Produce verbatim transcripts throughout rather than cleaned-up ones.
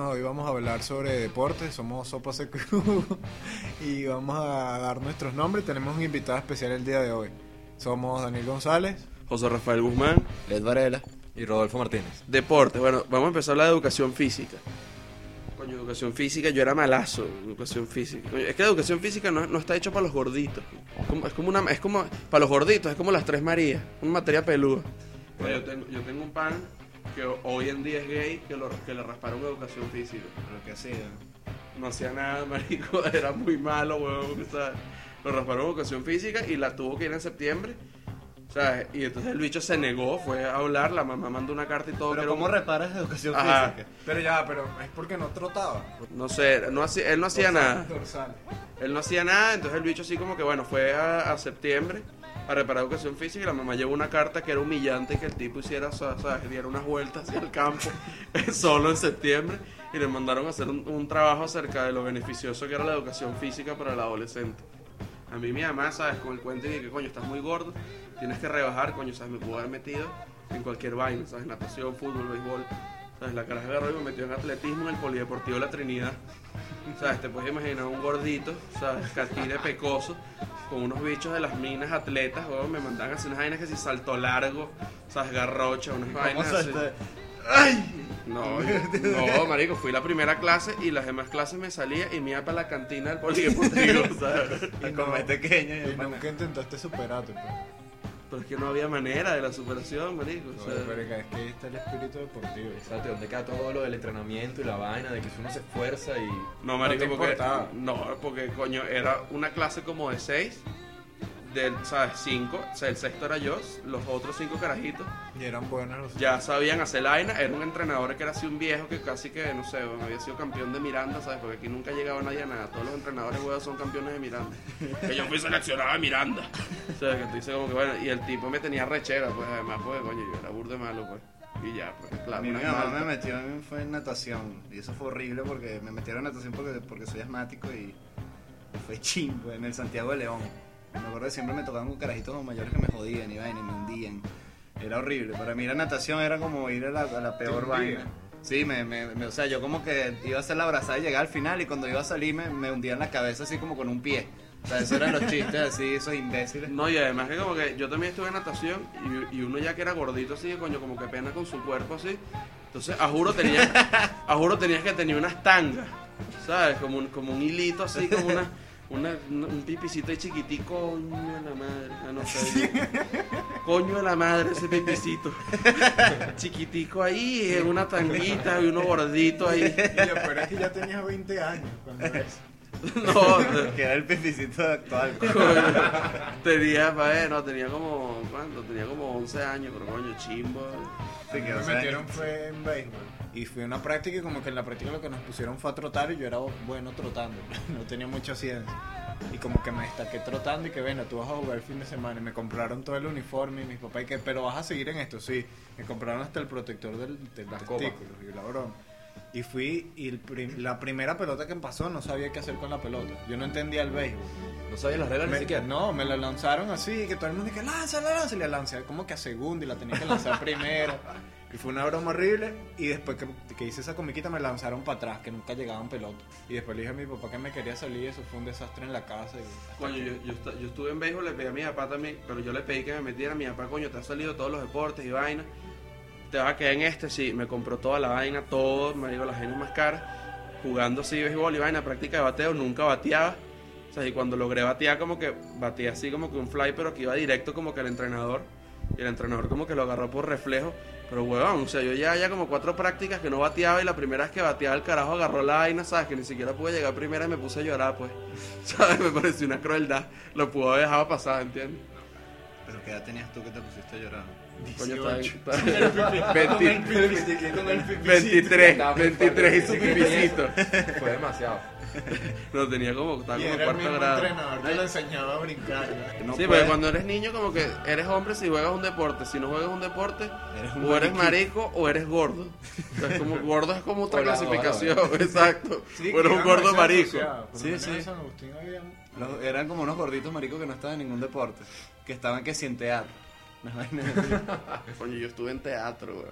Bueno, hoy vamos a hablar sobre deportes, somos Sopa C Q y vamos a dar nuestros nombres. Tenemos un invitado especial el día de hoy. Somos Daniel González, José Rafael Guzmán, Led Varela y Rodolfo Martínez. Deporte, bueno, vamos a empezar la de educación física. Coño, educación física, yo era malazo, educación física. Coño, es que la educación física no, no está hecho para los gorditos. Es como, es como una, es como, para los gorditos, es como las tres Marías, una materia peluda. Bueno, yo, tengo, yo tengo un pan que hoy en día es gay, que, lo, que le rasparon educación física. lo que hacía. No hacía nada, marico, era muy malo, huevón, ¿sabes? Lo rasparon educación física y la tuvo que ir en septiembre. ¿Sabes? Y entonces el bicho se negó, fue a hablar, la mamá mandó una carta y todo. Pero ¿cómo un... reparas educación Ajá. física? Pero ya, pero es porque no trotaba. No sé, no hacía, él no hacía Dorsal, nada. dorsal. Él no hacía nada, entonces el bicho así como que bueno, fue a, a septiembre a reparar educación física y la mamá llevó una carta que era humillante que el tipo hiciera, ¿sabes? Diera unas vueltas hacia el campo solo en septiembre y le mandaron a hacer un, un trabajo acerca de lo beneficioso que era la educación física para el adolescente. A mí mi mamá, ¿sabes? Con el cuento de que coño, estás muy gordo, tienes que rebajar, coño, ¿sabes? Me puedo haber metido en cualquier vaina, ¿sabes? Natación, fútbol, béisbol, ¿sabes? La caraja agarró y me metió en atletismo en el Polideportivo de la Trinidad, ¿sabes? Te puedes imaginar un gordito, ¿sabes? Catire pecoso, con unos bichos de las minas atletas, weón, me mandaban a hacer unas vainas que si salto largo, ¿sabes? Garrocha, unas vainas así. ¡Ay! No, yo- no, marico, fui la primera clase y las demás clases me salía y me iba para la cantina del Polideportivo, ¿sabes? Y como es pequeño y Y nunca intentaste superarte, pues. Pero es que no había manera de la superación, marico, o sea, Oye, pero es que ahí está el espíritu deportivo. Exacto, ¿dónde queda todo lo del entrenamiento y la vaina? De que si uno se esfuerza y... no, marico, No te porque, importaba. no, porque, coño, era una clase como de seis, del, ¿sabes? Cinco, o sea, el sexto era yo, los otros cinco carajitos Y eran buenos los... ya sabían hacer la vaina, era un entrenador que era así un viejo que casi que, no sé, bueno, había sido campeón de Miranda, ¿sabes? Porque aquí nunca llegaba nadie a nada, todos los entrenadores, weón, son campeones de Miranda. Que yo fui seleccionado de Miranda. O sea, que tú dices como que, bueno, y el tipo me tenía rechera, pues, además, pues, coño, yo era burde malo, pues. Y ya, pues, A claro, mí mi una mamá malta. me metió en, fue en natación y eso fue horrible porque me metieron en natación porque, porque soy asmático y fue chimbo en el Santiago de León. Me acuerdo que siempre me tocaban con carajitos como mayores que me jodían y vaina y me hundían. Era horrible. Para mí la natación era como ir a la, a la peor ¿Te hundía? vaina. Sí, me, me, me- o sea, yo como que iba a hacer la abrazada y llegar al final y cuando iba a salir me, me hundía en la cabeza así como con un pie. O sea, esos eran los chistes así, esos imbéciles. No, y además que como que yo también estuve en natación y, y uno ya que era gordito así, coño, como que pena con su cuerpo así. Entonces, a juro tenía, a juro tenías que tener unas tangas, ¿sabes? Como un, como un hilito así, como una, una, una- un pipicito ahí chiquitico, coño de la madre, ah, no sé. Coño de la madre ese pipicito. Chiquitico ahí, en una tanguita y uno gordito ahí. Y lo peor es que ya tenías veinte años cuando eso. No, te- Que era el pipicito actual. coño, tenía, bueno, tenía como, ¿cuánto? Tenía como once años, pero coño, chimbo. Sí, que, o Me sea, metieron fue en béisbol. Y fue una práctica y como que en la práctica lo que nos pusieron fue a trotar y yo era bueno trotando. No tenía mucha ciencia. Y como que me destaqué trotando y que bueno, tú vas a jugar el fin de semana y me compraron todo el uniforme y mis papás y que, pero vas a seguir en esto, sí. Me compraron hasta el protector del, del Las testículo y la broma. Y fui y el prim- la primera pelota que pasó no sabía qué hacer con la pelota. Yo no entendía el béisbol. No sabías las reglas Me- ni siquiera. no, me la lanzaron así, que todo el mundo dije, lánzala, lánzala, y la lancé como que a segunda y la tenía que lanzar primero. Y fue una broma horrible. Y después que, que hice esa comiquita me lanzaron para atrás, que nunca llegaban pelotas. Y después le dije a mi papá que me quería salir y eso fue un desastre en la casa. Y hasta Coño, que- yo, yo, esta- yo estuve en béisbol, le pedí a mi papá también, pero yo le pedí que me metiera. Mi papá, coño, te han salido todos los deportes y vainas. Te vas a quedar en este, sí. Me compró toda la vaina, todo, me digo, las genes más caras. Jugando así béisbol y vaina, práctica de bateo, nunca bateaba. O sea, y cuando logré batear, como que batía así como que un fly, pero que iba directo como que al entrenador. Y el entrenador como que lo agarró por reflejo. Pero huevón, o sea, yo ya ya como cuatro prácticas que no bateaba y la primera vez que bateaba el carajo agarró la vaina, ¿sabes? Que ni siquiera pude llegar primera y me puse a llorar, pues. ¿Sabes? Me pareció una crueldad. Lo pudo haber dejado pasar, ¿entiendes? Pero ¿qué edad tenías tú que te pusiste a llorar? Coño, está dieciocho. está- veinti- veintitrés, veintitrés y su pipicito. Fue demasiado. No, tenía como, estaba Y como en era el cuarto mismo grado. entrenador que lo enseñaba a brincar. ¿no? No Sí, puedes- porque cuando eres niño como que eres hombre si juegas un deporte, si no juegas un deporte, Eres un o eres mariquito. marico o eres gordo. O sea, es como, gordo es como otra O las dos, clasificación, exacto. Sí, o eres que un eran gordo así marico. asociados. Por lo Sí, menos sí. en San Agustín había... Los- eran como unos gorditos maricos que no estaban en ningún deporte, que estaban que sin teatro. Una vaina así. Coño, yo estuve en teatro, weón.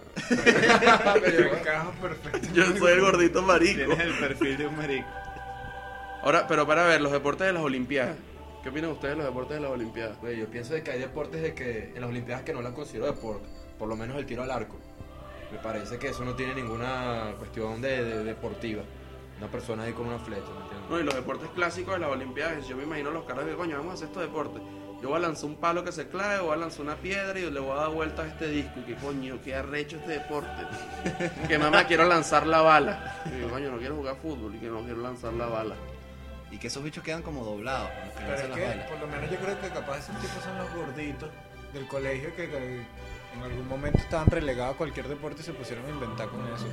Pero encaja perfecto. Yo soy el gordito marico. Tienes el perfil de un marico. Ahora, pero para ver, los deportes de las Olimpiadas. ¿Qué opinan ustedes de los deportes de las Olimpiadas? Güey, yo pienso de que hay deportes de que en las Olimpiadas que no las considero deporte. Por lo menos el tiro al arco. Me parece que eso no tiene ninguna cuestión de, de- deportiva. Una persona ahí con una flecha, ¿me entiendes? No, y los deportes clásicos de las Olimpiadas, yo me imagino los caras de coño, vamos a hacer estos deportes. Yo voy a lanzar un palo que se clave, voy a lanzar una piedra y le voy a dar vuelta a este disco. Y que coño, qué arrecho este deporte. Que mamá, quiero lanzar la bala. Y yo, coño, no quiero jugar fútbol y que no quiero lanzar la bala. Y que esos bichos quedan como doblados. Los que Pero lanzan es las que, balas. por lo menos yo creo que capaz esos tipos son los gorditos del colegio que, que en algún momento estaban relegados a cualquier deporte y se pusieron a inventar con eso.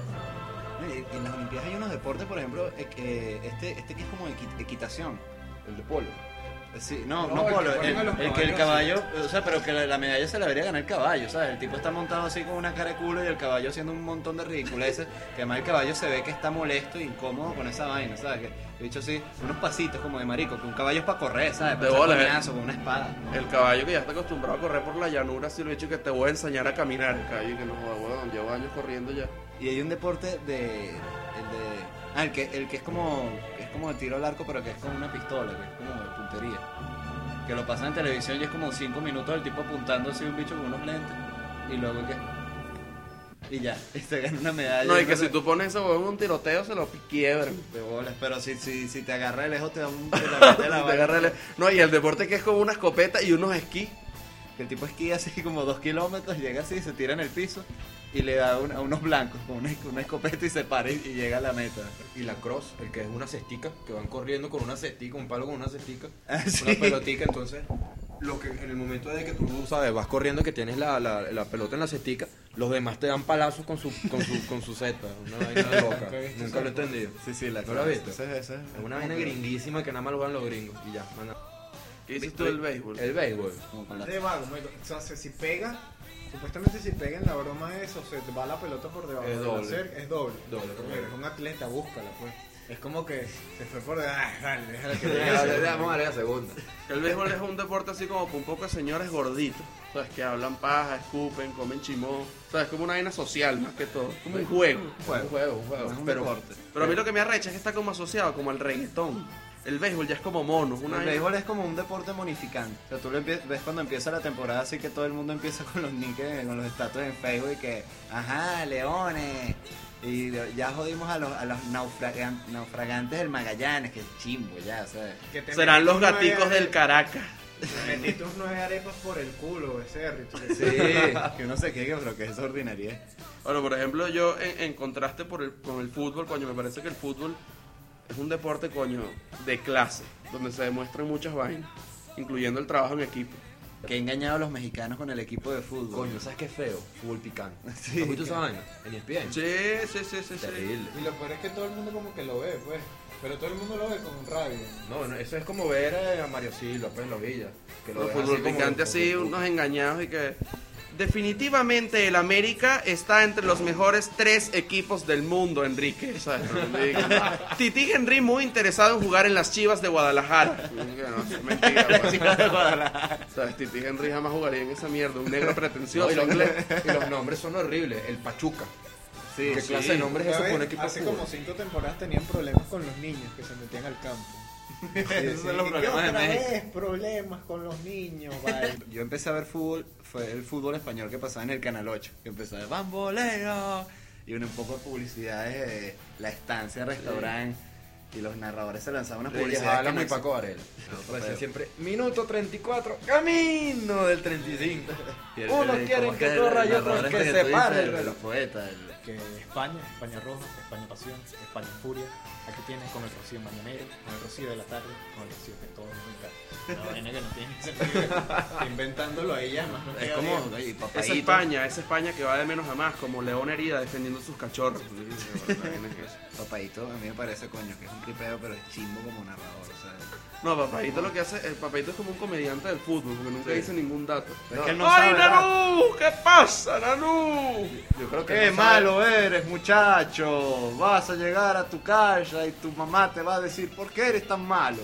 Y en las Olimpiadas hay unos deportes, por ejemplo, eh, que este, este que es como equi- equitación. El de polo. Sí, no, No, no, el que polo, ponen el, a los el que el caballos, caballo, o sea, pero que la, la medalla se la debería ganar el caballo, ¿sabes? El tipo está montado así con una cara de culo y el caballo haciendo un montón de ridiculeces, que además el caballo se ve que está molesto e incómodo con esa vaina, ¿sabes? Que, de hecho, sí, unos pasitos como de marico, que un caballo es para correr, ¿sabes? De Para bola, echar eh. coñazo con una espada. El caballo que ya está acostumbrado a correr por la llanura, si lo he dicho que te voy a enseñar a caminar. El caballo que no joda, weón, llevo años corriendo ya. Y hay un deporte de, el de, ah, el que, el que es como, es como el tiro al arco, pero que es con una pistola, que es como de puntería. Que lo pasan en televisión y es como cinco minutos el tipo apuntando así un bicho con unos lentes. Y luego que. Y ya, y se gana una medalla. No, y que si tú pones ese huevón en un tiroteo, se lo quiebran. De bolas, pero si, si, si te agarra de lejos te da un. Te la mete la Te bala. agarra el- No, y el deporte que es como una escopeta y unos esquís. Que el tipo esquía así como dos kilómetros, llega así, se tira en el piso y le da un- a unos blancos con una, una escopeta y se para y, y llega a la meta. Y la cross, el que es una cestica, que van corriendo con una cestica, un palo con una cestica, Ah, sí. una pelotica, entonces lo que en el momento de que tú sabes, vas corriendo que tienes la, la, la pelota en la cestica, los demás te dan palazos con su con su con su zeta, una vaina loca. Nunca he visto Nunca lo he eso. entendido. Sí, sí, la ¿No la has visto? Ese, ese, Es una vaina gringuísima que nada más lo van los gringos y ya, manda. ¿Qué dices tú del béisbol? El béisbol. como con la- De vago, marico. O sea, si pega, supuestamente si pega en la broma eso, se te va la pelota por debajo. Es de la doble. cerca, es doble. Doble, Pero correcto. es un atleta, búscala, pues. Es como que se fue por debajo. Ah, dale, déjala que Vamos a darle la segunda. El béisbol es un deporte así como con un poco de señores gorditos. ¿Sabes? Que hablan paja, escupen, comen chimón. ¿Sabes? Como una vaina social más que todo. Como un juego. Un juego, un juego. No es un Pero deporte. Pero a mí lo que me arrecha es que está como asociado como al reggaetón. El béisbol ya es como mono. Una El vaina- béisbol es como un deporte monificante. O sea, tú lo empie- ves cuando empieza la temporada, así que todo el mundo empieza con los niques, con los estatus en Facebook y que, ajá, leones. Y ya jodimos a los, a los naufragan- naufragantes del Magallanes, que es chimbo ya, ¿sabes? Que te Serán los metiste nueve gaticos del arepas- Caracas. Te metiste unos nueve arepas por el culo, becerro. y tú le- Sí, que uno se queje, pero que es ordinaria. Bueno, por ejemplo, yo en, en contraste por el, con el fútbol, coño, me parece que el fútbol es un deporte, coño, de clase, donde se demuestran muchas vainas, incluyendo el trabajo en equipo. Que he engañado a los mexicanos con el equipo de fútbol. coño, ¿sabes qué feo? Fútbol picante. Sí. ¿Has visto esa vaina? En E S P N. Sí, sí, sí, sí, sí. Terrible. Y lo peor es que todo el mundo como que lo ve, pues. Pero todo el mundo lo ve con rabia. No, no, eso es como ver eh, a Mario Silva, pues en la villa. Que lo Los ves fútbol así como- picante así, como- unos engañados y que... Definitivamente el América está entre los mejores tres equipos del mundo, Enrique. ¿Sabes? Titi Henry muy interesado en jugar en las Chivas de Guadalajara. No, es mentira, pues. ¿Sabes? Titi Henry jamás jugaría en esa mierda. Un negro No, pretencioso y, los, inglés. y los nombres son horribles. El Pachuca. Sí, ¿Qué sí. clase de nombre es eso Una por un vez, equipo de hace fútbol? como cinco temporadas tenían problemas con los niños que se metían al campo. Esos son los ¿Y qué problemas de otra México. vez problemas con los niños, vale? Yo empecé a ver fútbol, fue el fútbol español que pasaba en el Canal ocho, que empezaba de Bamboleo y un poco de publicidades de la estancia, restaurante, y los narradores se lanzaban unas Reyes publicidades que Álamo y no Paco Varela. No, Aparecía pero- siempre, minuto treinta y cuatro, camino del treinta y cinco. y el- Unos el- quieren ¿cómo que es el corra y narrador otros este que tú se dices, pare el el, reloj? el poeta, el- Que España, España Roja, España Pasión, España Furia. Aquí tienes con el Rocío Mañanero, con el Rocío de la tarde, con el Rocío que todo nunca. No, vaina que no tiene sentido. Estoy inventándolo ahí ya, más no es queda como bien. oye, Es Papaíto. España, es España que va de menos a más, como León herida defendiendo sus cachorros. Papaíto a mí me parece, coño, que es un tripeo, pero es chimbo como narrador, o sea. No, Papadito lo que hace, el Papadito es como un comediante del fútbol, porque nunca Sí. dice ningún dato. Es que él no ¡Ay, sabe, ¿verdad? Nanú! ¿Qué pasa, Nanú? Yo creo que ¡Qué no sabe- malo eres, muchacho! Vas a llegar a tu casa y tu mamá te va a decir, ¿por qué eres tan malo?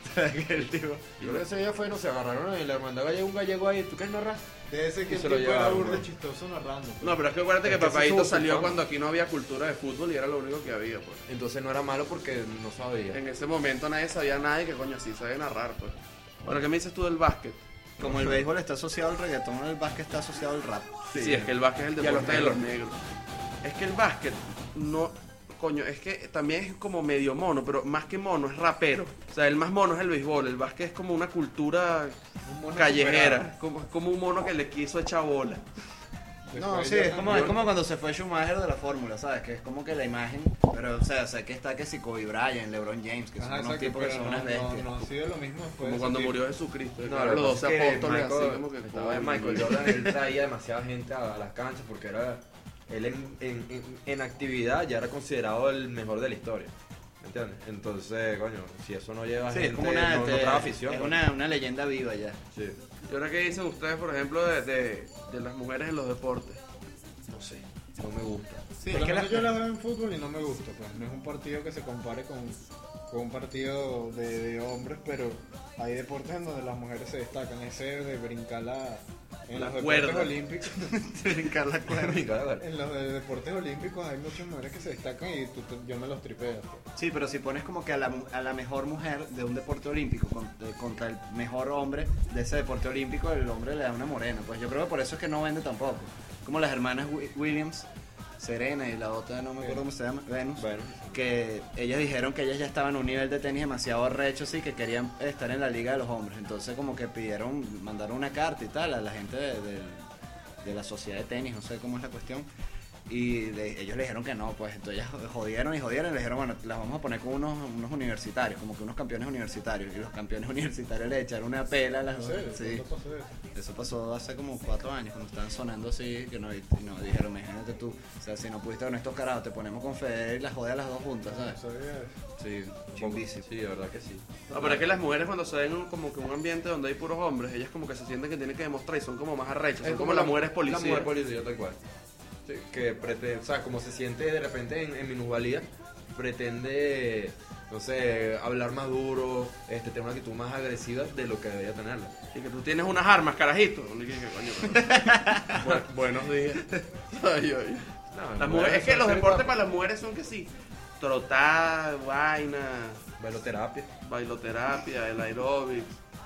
El tipo. Yo creo que ese día fue, no se agarraron en la hermandad gallega un gallego ahí, ¿tú quieres narrar? De ese que Y el se lo tipo era llevaron, burda ¿no? chistoso narrando. pues. No, pero es que acuérdate que Es que ese Papadito es su salió fama. cuando aquí no había cultura de fútbol y era lo único que había, pues. Entonces no era malo porque no sabía. En ese momento nadie sabía nada y que coño así sabe narrar, pues. Bueno, ¿qué me dices tú del básquet? Como el béisbol está asociado al reggaetón, el básquet está asociado al rap. Sí, es que el básquet es el Y a los deporte de los negros. Es que el básquet no... Coño, es que también es como medio mono, pero más que mono es rapero. O sea, el más mono es el béisbol, el básquet es como una cultura Un mono callejera, superado. como, como un mono que le quiso echar bola. No, Después sí, ya es como, es cambió. como cuando se fue Schumacher de la fórmula, ¿sabes? Que es como que la imagen, pero o sea, sé que está que si Kobe Bryant, LeBron James, que son Ajá, unos exacto, tipos que pero son no, unas bestias. no, no ha sido lo mismo después de Como ese cuando tiempo. murió Jesucristo. No, claro, lo que los pasa doce es que apóstoles Michael- así como que... estaba en Michael Jordan, él traía demasiada gente a, a las canchas porque era él en, en, en, en actividad ya era considerado el mejor de la historia. ¿Me entiendes? Entonces, coño, si eso no lleva Sí, gente, es como una, no, no te- trae afición. es coño. una, una leyenda viva ya. Sí. ¿Y ahora qué dicen ustedes, por ejemplo, de, de, de las mujeres en los deportes? No sé, no me gusta. Sí, Por es lo que menos la- yo las veo en fútbol y no me gusta, pues. No es un partido que se compare con, con un partido de, de hombres, pero hay deportes en donde las mujeres se destacan. Ese de brincar la, en La los cuerda. deportes olímpicos. brincar la cuerda. En los de- deportes olímpicos hay muchas mujeres que se destacan y tú- tú- yo me los tripeo. pues. Sí, pero si pones como que a la, mu- a la mejor mujer de un deporte olímpico con- de- contra el mejor hombre de ese deporte olímpico, el hombre le da una morena. Pues yo creo que por eso es que no vende tampoco. Como las hermanas Wi- Williams, Serena y la otra, no me acuerdo cómo se llama, Venus, Bueno, que ellas dijeron que ellas ya estaban a un nivel de tenis demasiado arrecho, sí, que querían estar en la liga de los hombres. Entonces como que pidieron, mandaron una carta y tal a la gente de, de- de la sociedad de tenis, no sé cómo es la cuestión. Y le- ellos le dijeron que no, pues entonces ellas jodieron y jodieron y le dijeron, bueno, las vamos a poner con unos, unos universitarios, como que unos campeones universitarios. Y los campeones universitarios le echaron una pela a las ¿En serio? sí. ¿Cuándo pasó eso? Eso pasó hace como cuatro años, cuando estaban sonando así, que no, y no dijeron, imagínate tú, o sea, si no pudiste con estos carajos, te ponemos con Federer y las jode a las dos juntas, No ¿sabes? sabía eso. Sí, un poco. chimbísimo. Sí, de verdad que sí. No, pero es que las mujeres cuando se ven en un- como que un ambiente donde hay puros hombres, ellas como que se sienten que tienen que demostrar y son como más arrechas, son como las mujeres policías. La mujer policía, tal cual. Sí, que pretende, o sea, como se siente de repente en, en minusvalía, pretende, no sé, hablar más duro, este, tener una actitud más agresiva de lo que debería tenerla. Y que tú tienes unas armas, carajito. Y que, coño, pero- Bu- buenos días. Ay, ay. No, Las mujeres, es que son los muy deportes guapas. para las mujeres son que sí, trotar, vaina, Bailoterapia. bailoterapia, el aeróbic.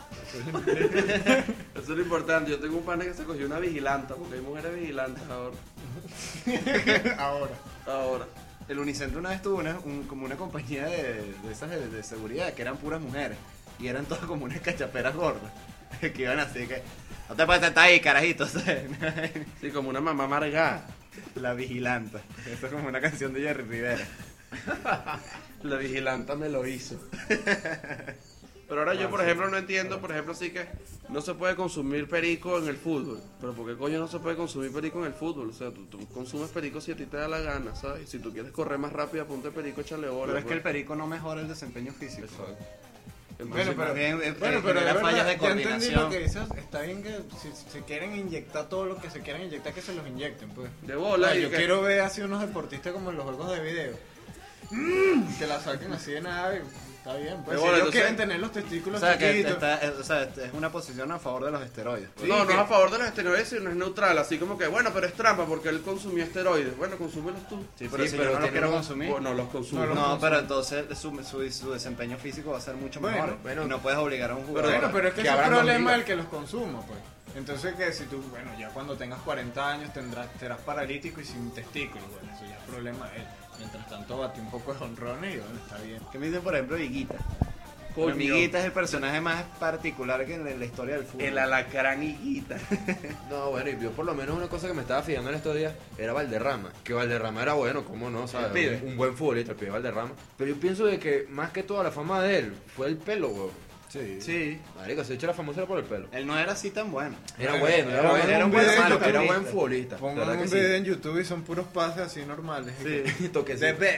Eso es lo importante. Yo tengo un pana que se cogió una vigilanta, porque hay mujeres vigilantes ahora. Ahora. Ahora. El Unicentro una vez tuvo una, un- como una compañía de, de esas de, de seguridad que eran puras mujeres y eran todas como unas cachaperas gordas que iban así que no te puedes sentar ahí, carajito. ¿sabes? Sí, como una mamá amargada. La vigilanta. Eso es como una canción de Jerry Rivera. La vigilanta me lo hizo. Pero ahora yo, por ejemplo, no entiendo, por ejemplo, sí que no se puede consumir perico en el fútbol. Pero ¿por qué coño no se puede consumir perico en el fútbol? O sea, tú, tú consumes perico si a ti te da la gana, ¿sabes? Si tú quieres correr más rápido, ponte perico, échale bola. Pero es que pues. el perico no mejora el desempeño físico. Entonces, Bueno, pero, más bien, eh, bueno, eh, pero genera de fallas verdad, de ya entendí coordinación. lo que dices. Está bien que si se quieren inyectar todo lo que se quieran inyectar, que se los inyecten, pues. de bola. O sea, y yo que- quiero ver así unos deportistas como en los juegos de video. Que la saquen así de nada. y Está bien, pues. De Si bola, ellos entonces- quieren tener los O testículos sea, que chiquitos. está, es, o sea, es una posición a favor de los esteroides. Sí, no, no que- es a favor de los esteroides, sino es neutral. Así como que, bueno, pero es trampa porque él consumió esteroides. Bueno, consúmelos tú. Sí, pero Sí, si pero yo no lo tiene quiero un- consumir. Bueno, los consumo. No, No, pero entonces su, su, su desempeño físico va a ser mucho Bueno, mejor. bueno. Y no puedes obligar a un jugador. Bueno, pero es que, que ese es el abran dos problema ligas. el que los consuma, pues. Entonces que si tú, bueno, ya cuando tengas cuarenta años tendrás, serás paralítico y sin testículos, bueno, eso ya es problema de él. Mientras tanto bate un poco de honrones y bueno, está bien. ¿Qué me dicen, por ejemplo, Higuita? Coño. Higuita es el personaje más particular que en la, en la historia del fútbol. El alacrán higuita. No, bueno, y yo por lo menos una cosa que me estaba fijando en estos días era Valderrama. Que Valderrama era bueno, ¿cómo no? ¿Sabes? El pibe. Un, un buen futbolista, el pibe Valderrama. Pero yo pienso de que más que toda la fama de él fue el pelo, weón. Sí. Sí, Marico, se ha hecho la famosa era por el pelo. él no era así tan bueno. Era Era- bueno, era, era bueno, un era un video buen en malo, YouTube. era buen futbolista. Pongan ¿verdad un que sí? video en YouTube y son puros pases así normales. Sí. Toquecito. The best.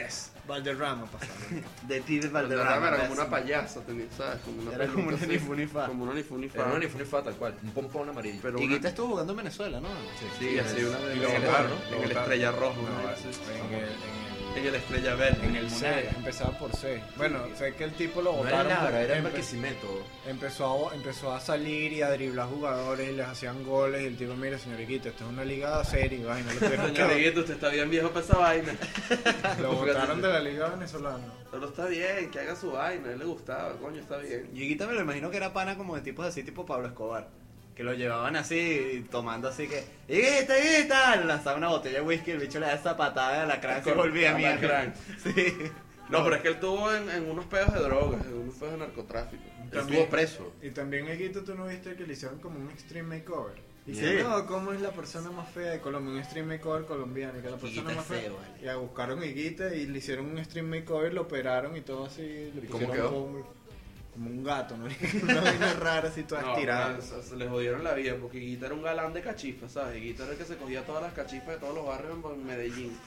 Valderrama pasaba. De ti de Valderrama Valderrama. era como una payasa, tenía, ¿sabes? Como una Era como peluca una así, ni fu ni fa. Como una ni fu ni fa. Era una ni fu ni fa, tal cual. Un pompón amarillo. Pero Y una- Guita estuvo jugando en Venezuela, ¿no? Sí, así una Y de lo en el- votaron, en lo el votaron. Estrella Roja, No, una vez en así. el, en el, En el Estrella Verde. en el C, empezaba por C. Bueno, sé que el tipo lo No era votaron. nada, porque era en empe- Barquisimeto. Empezó a, empezó a salir y a driblar jugadores y les hacían goles. Y el tipo, mire, señor Iquita, esto es una liga seria, vaina. Lo tuvieron Coño, que- Dieguito, usted está bien viejo para esa vaina. Lo votaron de la liga venezolana. Pero está bien, que haga su vaina, a él le gustaba, coño, está bien. Y Guita me lo imagino que era pana como de tipos así, tipo Pablo Escobar. Que lo llevaban así, tomando así que, ¡Guita, Guita! Le lanzaba una botella de whisky, el bicho le da esa patada de la crán y Con- volvía a la mierda. crán. Sí. No, pero es que él tuvo en, en unos pedos de drogas, en unos pedos de narcotráfico. Él También- estuvo preso. Y también, Eguito, tú no viste que le hicieron como un extreme makeover. Y Sí. que no, ¿cómo es la persona más fea de Colombia? Un extreme makeover colombiano. Y que la persona Higuita más es fea. feo, vale. Y a buscaron a Higuita y le hicieron un extreme makeover, lo operaron y todo así. Le ¿Y cómo pusieron quedó? Como, como un gato, ¿no? Una vaina rara así, toda No, estirada. pero se, se le jodieron la vida porque Guita era un galán de cachifas, ¿sabes? Guita era el que se cogía todas las cachifas de todos los barrios en- en Medellín.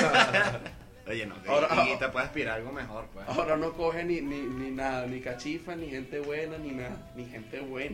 Oye, no, que Ahora- Guita puede aspirar a algo mejor, pues. Ahora no coge ni, ni, ni nada, ni cachifa, ni gente buena, ni nada. Ni gente buena.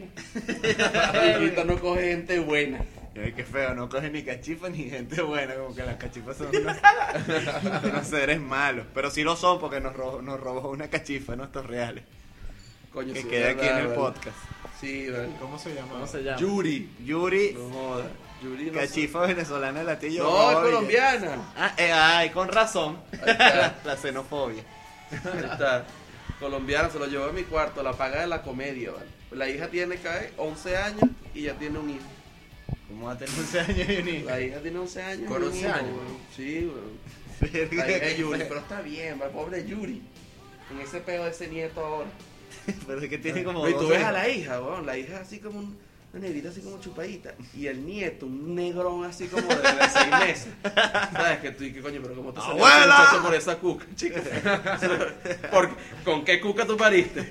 Guita no coge gente buena. Ay, qué feo, no coge ni cachifa ni gente buena, como que las cachifas son unos, unos seres malos. Pero sí lo son porque nos robó, nos robó una cachifa, no estos reales. Coño, Que sí, queda aquí verdad, en el verdad. podcast. Sí, ¿verdad? ¿Cómo se llama? ¿Cómo se llama? Yuri. Yuri, No jodas. Yuri no cachifa venezolana de latillo. No, es Roy. colombiana. Ah, eh, ay, con razón. Ahí está. La xenofobia. Ahí está. Colombiana, se lo llevó a mi cuarto, la paga de la comedia, ¿vale? La hija tiene cae once años y ya tiene un hijo. ¿Cómo va a tener once años y un hijo? La hija tiene once años. ¿Con y un once hijo, años? weón. Sí, weón. Verga, La hija qué de Yuri, feo. pero está bien, va, pobre Yuri. En ese peo de ese nieto ahora. Pero es que tiene como No, y tú doce ves a hijos. la hija, weón, la hija es así como un, una negrita así como chupadita. Y el nieto, un negrón así como de, de seis meses. ¿Sabes? Que tú y que coño, pero como te salió ¡Abuela! ese muchacho por esa cuca, chica. Porque, ¿con qué cuca tú pariste?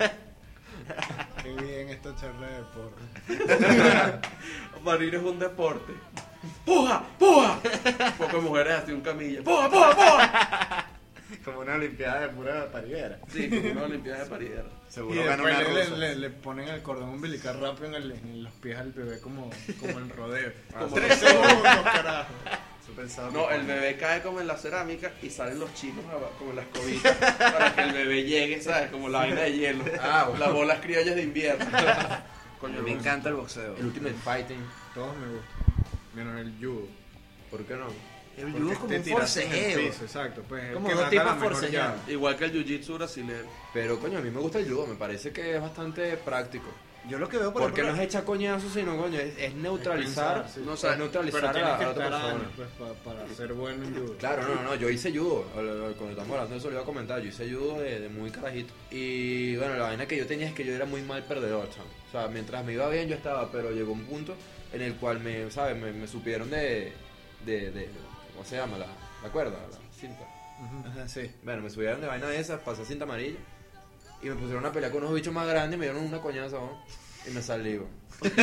Qué bien esta charla de deporte. Parir es un deporte. ¡Puja! ¡Puja! Pocas mujeres así un camilla. ¡Puja! ¡Puja! ¡Puja! Como una olimpiada de pura pariguera. Sí, como una olimpiada de paridera. Y Seguro gana después una le, rusa. le, le ponen el cordón umbilical rápido en, el- en los pies al bebé como, como en rodeo. Como Tres los- segundos, carajo. Yo pensaba No, que- el bebé cae como en la cerámica y salen los chinos abajo, como en las cobitas para que el bebé llegue, ¿sabes? Como la vaina de hielo. Ah, bueno. Las bolas criollas de invierno. Coño, Me encanta el boxeo. El Ultimate Fighting. Todos me gustan. Menos el judo. ¿Por qué no? El Porque judo es como te un tiras en el forcejeo. piso, exacto. Pues, el Como que dos mata tipos la mejor forcejeando. llave. Igual que el jiu-jitsu brasileño. Pero coño, a mí me gusta el judo, me parece que es bastante práctico. Yo lo que veo por Porque no ejemplo, es echar coñazos, sino coño, es, es neutralizar, pensar, sí. No, o es sea, neutralizar Pero a tienes la, que a la otra estar persona. años pues, pa- para ser bueno en judo. Claro, no, no, no, yo hice judo, al- al- cuando estamos hablando de eso lo iba a comentar, yo hice judo de, de muy carajito. Y bueno, la vaina que yo tenía es que yo era muy mal perdedor, chamo. O sea, mientras me iba bien yo estaba, pero llegó un punto en el cual me, ¿sabes? Me, me supieron de, de, de, ¿cómo se llama? La, la cuerda, la cinta. Ajá, sí. Bueno, me subieron de vaina de esas, pasé cinta amarilla y me pusieron a pelear con unos bichos más grandes y me dieron una coñaza, ¿no? Y me salí, güey.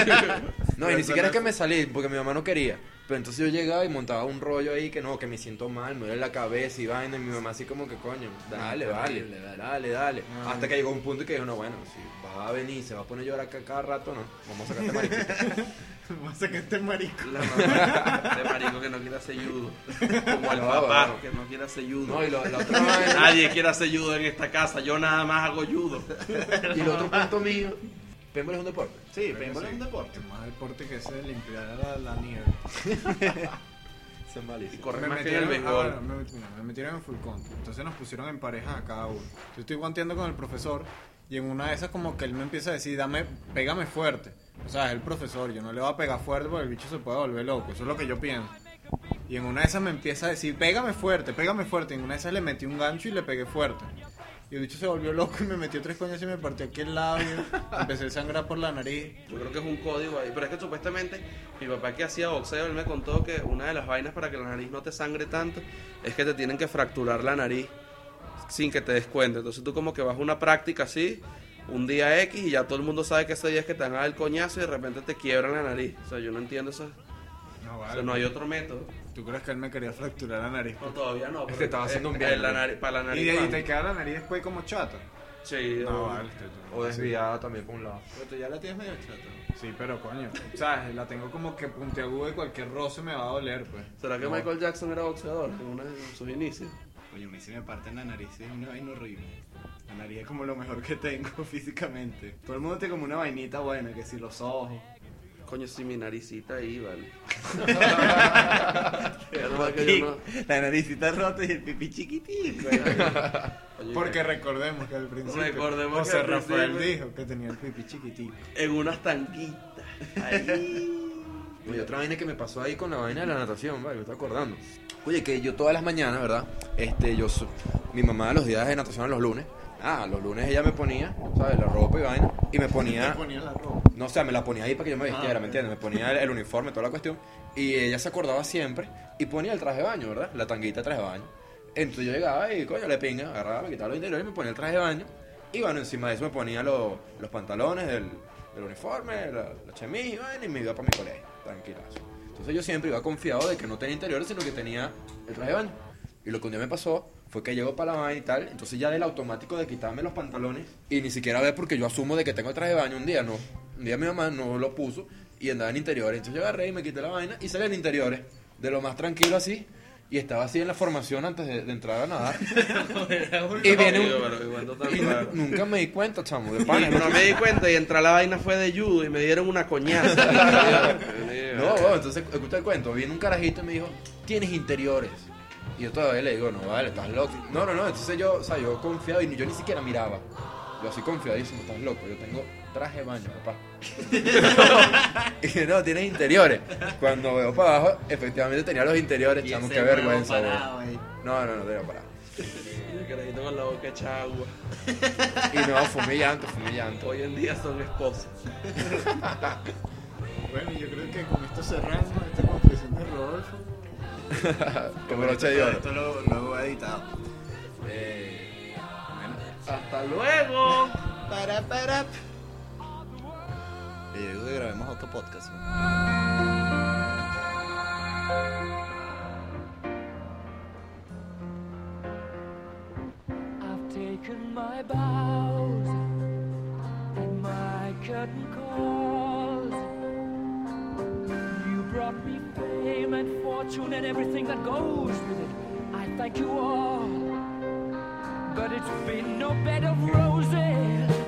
No, y ni siquiera es que me salí, porque mi mamá no quería. Pero entonces yo llegaba y montaba un rollo ahí que no, que me siento mal, me duele la cabeza y vaina. Y mi mamá así como que, coño, dale, dale, Terrible, dale. dale, dale. Ah. Hasta que llegó un punto que dijo, no, bueno, si va a venir, se va a poner a llorar acá cada rato, no. Vamos a sacarte mariquita. Vamos a sacar este marico. La mamá de marico que no quiere hacer judo. Como el No, papá bueno. que no quiere hacer judo. No, y lo- la otra vaina- Nadie quiere hacer judo en esta casa. Yo nada más hago judo. Y el otro punto mío, paintball es un deporte. Sí, paintball es un deporte. Es más deporte que ese de limpiar la, la nieve. Eso es Y malísimo. corre Me más que en el metieron, béisbol. ah, bueno, me, mira, me metieron en full contact. Entonces nos pusieron en parejas a cada uno. Yo estoy guanteando con el profesor y en una de esas como que él me empieza a decir, dame, pégame fuerte. O sea, es el profesor, yo no le voy a pegar fuerte porque el bicho se puede volver loco. Eso es lo que yo pienso. Y en una de esas me empieza a decir, pégame fuerte, pégame fuerte. Y en una de esas le metí un gancho y le pegué fuerte. Y el bicho se volvió loco y me metió tres coñas y me partió aquí el labio. Empecé a sangrar por la nariz. Yo creo que es un código ahí. Pero es que supuestamente mi papá que hacía boxeo, él me contó que una de las vainas para que la nariz no te sangre tanto es que te tienen que fracturar la nariz sin que te des cuenta. Entonces tú como que vas a una práctica así, un día X, y ya todo el mundo sabe que ese día es que te van a dar el coñazo y de repente te quiebran la nariz. O sea, yo no entiendo eso. No, O vale. sea, no hay otro método. ¿Tú crees que él me quería fracturar la nariz? No, todavía no. Te estaba haciendo un eh, bien, la ¿no? nariz, para la Y nariz. de ahí pan. te queda la nariz después como chata. Sí, No, o- vale. este, tú- O desviada también por un lado. Pero tú ya la tienes medio chata. Sí, pero coño, ¿sabes? La tengo como que puntiaguda y cualquier roce me va a doler, pues. ¿Será que No. Michael Jackson era boxeador en, una, en sus inicios? Oye, a mí se me parte en la nariz, es una vaina horrible. La nariz es como lo mejor que tengo físicamente. Todo el mundo tiene como una vainita buena, que si los ojos. Coño, si mi naricita ahí, vale. Verdad que yo no- La naricita rota y el pipí chiquitico. Oye, Porque recordemos que al principio Recordemos José que al Rafael principio- dijo que tenía el pipí chiquitico. En unas tanquitas. Ahí. Oye, otra vaina que me pasó ahí con la vaina de la natación, vale, me estoy acordando. Oye, que yo todas las mañanas, ¿verdad? Este, yo, su- mi mamá los días de natación los lunes. Ah, los lunes ella me ponía, ¿sabes? La ropa y vaina. Y me ponía... Te ponía la ropa. No, o sea, me la ponía ahí para que yo me vistiera, Ah, ¿me ok. entiendes? Me ponía el, el uniforme, toda la cuestión. Y ella se acordaba siempre y ponía el traje de baño, ¿verdad? La tanguita de traje de baño. Entonces yo llegaba y, coño, le pinga, agarraba, me quitaba los interiores y me ponía el traje de baño. Y bueno, encima de eso me ponía los, los pantalones del, del uniforme, la, la chemise y vaina, y me iba para mi colegio, tranquilazo. Entonces yo siempre iba confiado de que no tenía interiores, sino que tenía el traje de baño. Y lo que un día me pasó fue que llego para la vaina y tal, entonces ya del automático de quitarme los pantalones y ni siquiera ver porque yo asumo de que tengo el traje de baño un día, no. Un día mi mamá no lo puso y andaba en interiores. Entonces yo agarré y me quité la vaina y salí en interiores, de lo más tranquilo así. Y estaba así en la formación antes de, de entrar a nadar. y viene un... Pero igual no tan y raro. nunca me di cuenta, chamo, de pana. No me di cuenta y entrar la vaina fue de judo y me dieron una coñaza. No, bueno, entonces escucha el cuento. Viene un carajito y me dijo, tienes interiores. Y yo todavía le digo, no vale, estás loco. No, no, no, entonces yo, o sea, yo confiado y ni- yo ni siquiera miraba. Yo así confiadísimo, estás loco, yo tengo traje de baño, papá. Y dije, no, tienes interiores. Cuando veo para abajo, efectivamente tenía los interiores, chamo, qué vergüenza, güey. No, no, no tenía parado. Y el carajito con la boca hecha agua. Y no, fue mi llanto, fue mi llanto. Hoy en día son esposos. Bueno, yo creo que con esto cerramos esta confesión de Rodolfo. Como broche de oro. Esto lo, lo he editado. Eh, Bueno. ¡Hasta luego! Para, para. Yo digo que grabemos otro podcast. ¿no? I've taken my bows and my curtain calls. You brought me fame and fortune and everything that goes with it. I thank you all, but it's been no bed of roses.